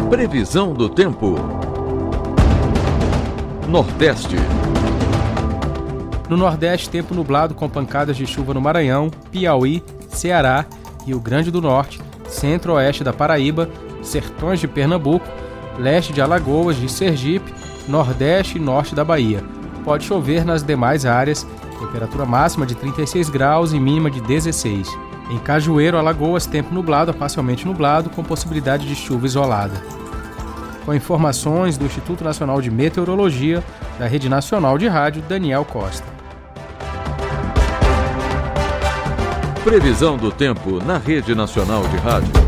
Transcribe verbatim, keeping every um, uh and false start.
Previsão do tempo. Nordeste. No Nordeste, tempo nublado com pancadas de chuva no Maranhão, Piauí, Ceará, Rio Grande do Norte, centro-oeste da Paraíba, sertões de Pernambuco, leste de Alagoas, de Sergipe, nordeste e norte da Bahia. Pode chover nas demais áreas, temperatura máxima de trinta e seis graus e mínima de dezesseis. Em Cajueiro, Alagoas, tempo nublado a parcialmente nublado, com possibilidade de chuva isolada. Com informações do Instituto Nacional de Meteorologia, da Rede Nacional de Rádio, Daniel Costa. Previsão do tempo na Rede Nacional de Rádio.